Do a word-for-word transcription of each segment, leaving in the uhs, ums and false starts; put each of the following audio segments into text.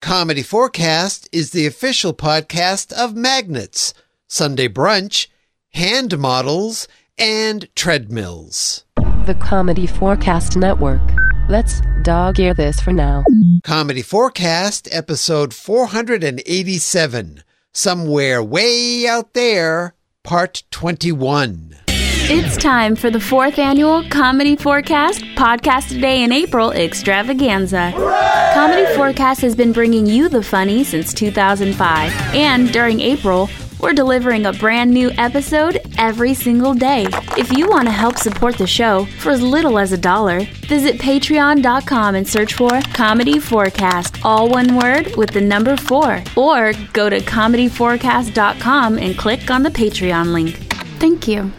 Comedy Forecast is the official podcast of Magnets, Sunday Brunch, Hand Models, and Treadmills. The Comedy Forecast Network. Let's dog-ear this for now. Comedy Forecast, episode four hundred eighty-seven. Somewhere way out there, part twenty-one. It's time for the fourth annual Comedy Forecast Podcast a Day in April extravaganza. Hooray! Comedy Forecast has been bringing you the funny since two thousand five, and during April, we're delivering a brand new episode every single day. If you want to help support the show for as little as a dollar, visit patreon dot com and search for Comedy Forecast, all one word with the number four. Or go to comedy forecast dot com and click on the Patreon link. Thank you.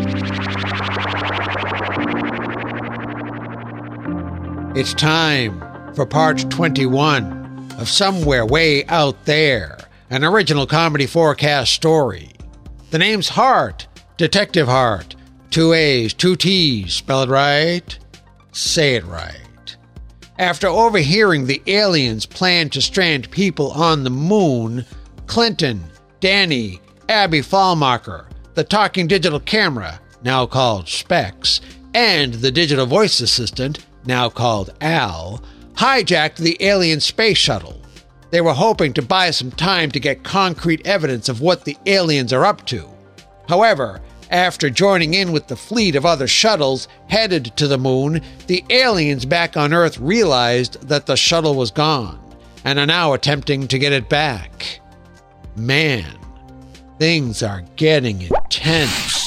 It's time for part twenty-one of Somewhere Way Out There, an original Comedy Forecast story. The name's Hart, Detective Hart. Two A's, two T's, spell it right, say it right. After overhearing the aliens' plan to strand people on the moon, Clinton, Danny, Abby Fallmacher, the talking digital camera, now called Specs, and the digital voice assistant, now called Al, hijacked the alien space shuttle. They were hoping to buy some time to get concrete evidence of what the aliens are up to. However, after joining in with the fleet of other shuttles headed to the moon, the aliens back on Earth realized that the shuttle was gone and are now attempting to get it back. Man, things are getting intense.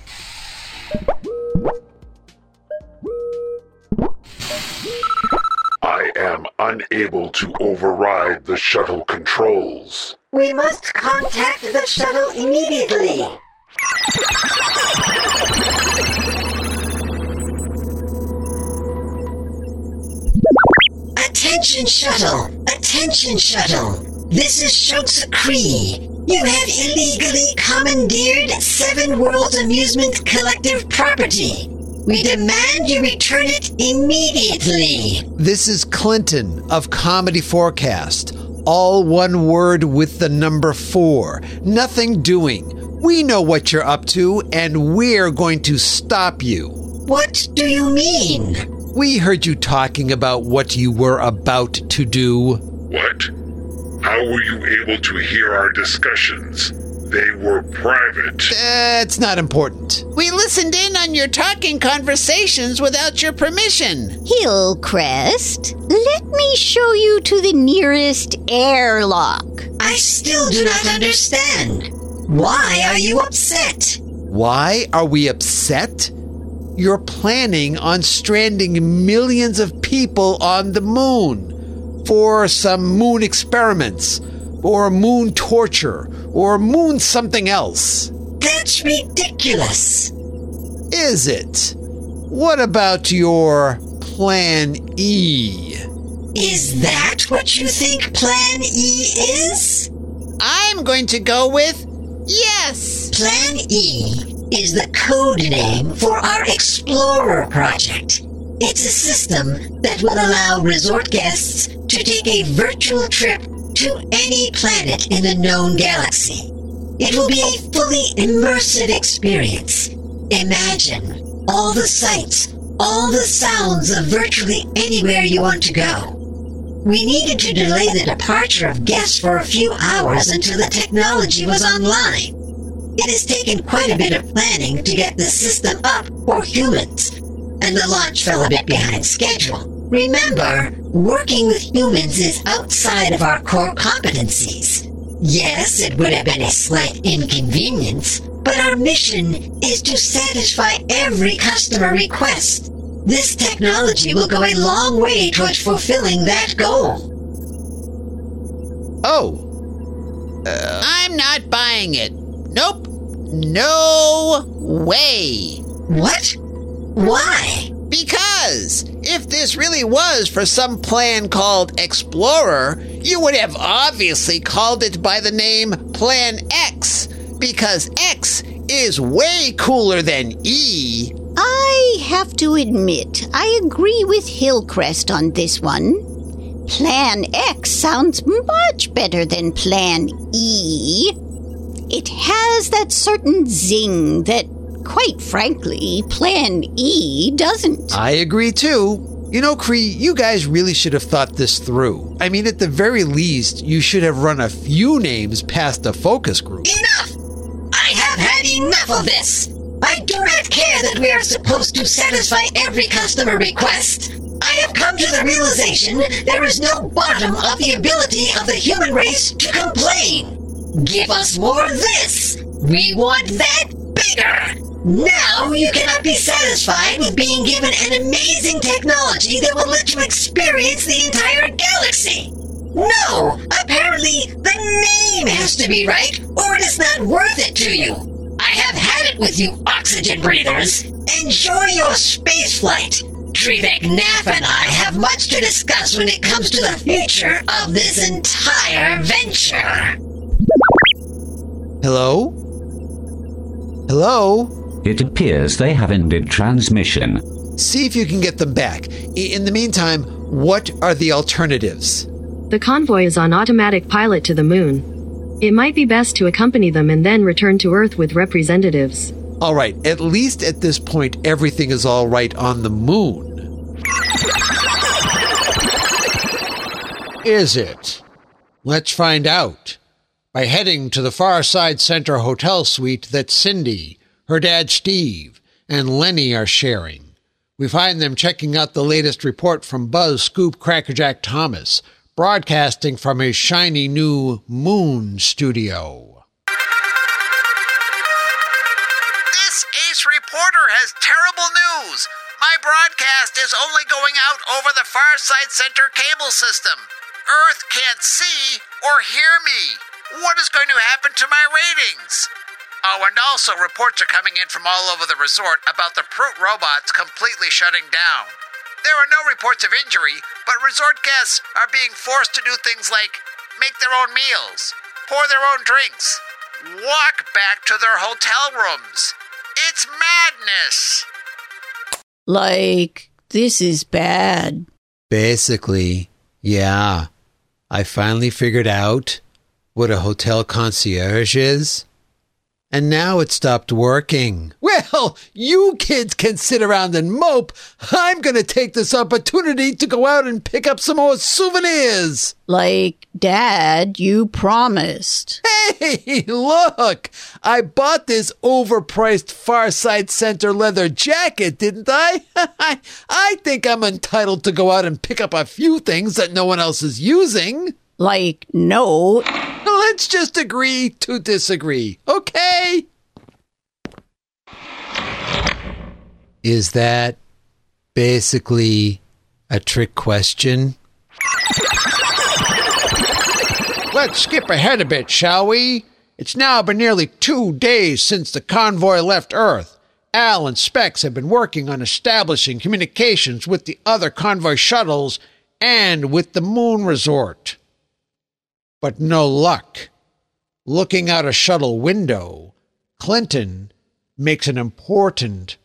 I am unable to override the shuttle controls. We must contact the shuttle immediately. Attention shuttle! Attention shuttle! This is Shotza Cree. You have illegally commandeered Seven Worlds Amusement Collective property. We demand you return it immediately. This is Clinton of Comedy Forecast. All one word with the number four. Nothing doing. We know what you're up to, and we're going to stop you. What do you mean? We heard you talking about what you were about to do. What? How were you able to hear our discussions? They were private. That's not important. We listened in on your talking conversations without your permission. Hillcrest, let me show you to the nearest airlock. I still do not understand. Why are you upset? Why are we upset? You're planning on stranding millions of people on the moon for some moon experiments, or moon torture, or moon something else. That's ridiculous. Is it? What about your Plan E? Is that what you think Plan E is? I'm going to go with yes. Plan E is the code name for our Explorer project. It's a system that will allow resort guests to take a virtual trip to any planet in the known galaxy. It will be a fully immersive experience. Imagine all the sights, all the sounds of virtually anywhere you want to go. We needed to delay the departure of guests for a few hours until the technology was online. It has taken quite a bit of planning to get the system up for humans, and the launch fell a bit behind schedule. Remember, working with humans is outside of our core competencies. Yes, it would have been a slight inconvenience, but our mission is to satisfy every customer request. This technology will go a long way towards fulfilling that goal. Oh. Uh, I'm not buying it. Nope. No way. What? Why? Because if this really was for some plan called Explorer, you would have obviously called it by the name Plan X, because X is way cooler than E. I have to admit, I agree with Hillcrest on this one. Plan X sounds much better than Plan E. It has that certain zing that, quite frankly, Plan E doesn't. I agree too. You know, Cree, you guys really should have thought this through. I mean, at the very least, you should have run a few names past the focus group. Enough! I have had enough of this! I do not care that we are supposed to satisfy every customer request. I have come to the realization there is no bottom of the ability of the human race to complain. Give us more of this. We want that bigger. Now you cannot be satisfied with being given an amazing technology that will let you experience the entire galaxy. No, apparently the name has to be right, or it is not worth it to you. I have had it with you oxygen breathers. Enjoy your space flight. Trivek Naff and I have much to discuss when it comes to the future of this entire venture. Hello? Hello? It appears they have ended transmission. See if you can get them back. In the meantime, what are the alternatives? The convoy is on automatic pilot to the moon. It might be best to accompany them and then return to Earth with representatives. All right, at least at this point, everything is all right on the moon. Is it? Let's find out by heading to the Farside Center hotel suite that Cindy, her dad Steve, and Lenny are sharing. We find them checking out the latest report from Buzz Scoop Crackerjack Thomas, broadcasting from his shiny new moon studio. This ace reporter has terrible news. My broadcast is only going out over the Farside Center cable system. Earth can't see or hear me. What is going to happen to my ratings? Oh, and also reports are coming in from all over the resort about the Proot robots completely shutting down. There are no reports of injury, but resort guests are being forced to do things like make their own meals, pour their own drinks, walk back to their hotel rooms. It's madness. Like, this is bad. Basically, yeah. I finally figured out what a hotel concierge is. And now it stopped working. Well, you kids can sit around and mope. I'm going to take this opportunity to go out and pick up some more souvenirs. Like, Dad, you promised. Hey, look! I bought this overpriced Farside Center leather jacket, didn't I? I think I'm entitled to go out and pick up a few things that no one else is using. Like, no. Let's just agree to disagree, okay? Is that basically a trick question? Let's skip ahead a bit, shall we? It's now been nearly two days since the convoy left Earth. Al and Specs have been working on establishing communications with the other convoy shuttles and with the Moon Resort. But no luck. Looking out a shuttle window, Clinton makes an important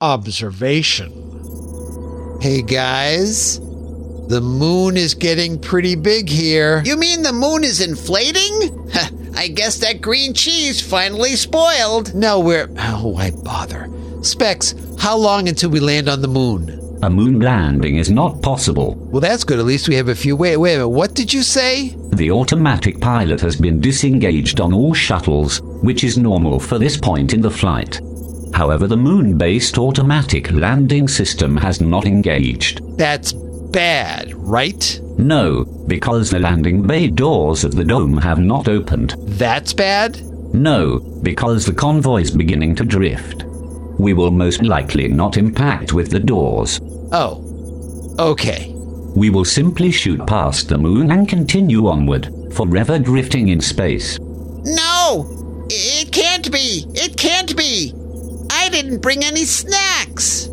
observation. Hey guys, the moon is getting pretty big here. You mean the moon is inflating? I guess that green cheese finally spoiled. No, we're... Oh, why bother? Specs, how long until we land on the moon? A moon landing is not possible. Well, that's good. At least we have a few... Wait, wait a minute. What did you say? The automatic pilot has been disengaged on all shuttles, which is normal for this point in the flight. However, the moon-based automatic landing system has not engaged. That's bad, right? No, because the landing bay doors of the dome have not opened. That's bad? No, because the convoy is beginning to drift. We will most likely not impact with the doors. Oh, okay. We will simply shoot past the moon and continue onward, forever drifting in space. No! It can't be! It can't be! I didn't bring any snacks!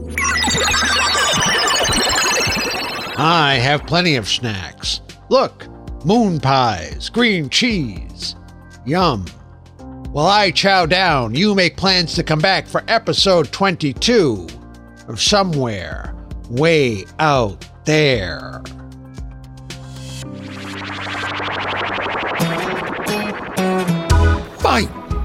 I have plenty of snacks. Look, moon pies, green cheese. Yum. While I chow down, you make plans to come back for episode twenty-two of Somewhere Way Out There.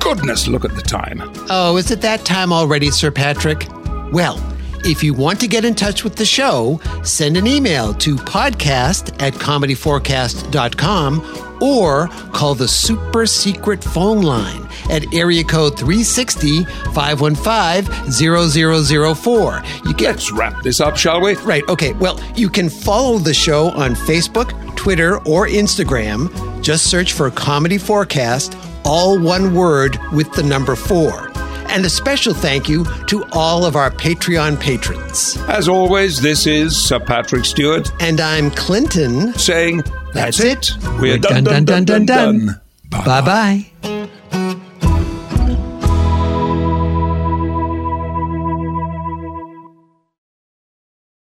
goodness, look at the time. Oh, is it that time already, Sir Patrick? Well, if you want to get in touch with the show, send an email to podcast at comedy forecast dot com or call the super secret phone line at area code three sixty, five one five, zero zero zero four. You get Let's wrap this up, shall we? Right, okay. Well, you can follow the show on Facebook, Twitter, or Instagram. Just search for Comedy Forecast, all one word with the number four. And a special thank you to all of our Patreon patrons. As always, this is Sir Patrick Stewart. And I'm Clinton. Saying, that's, That's it. it. We're, We're done, done, done, done, done, done. done. Bye-bye.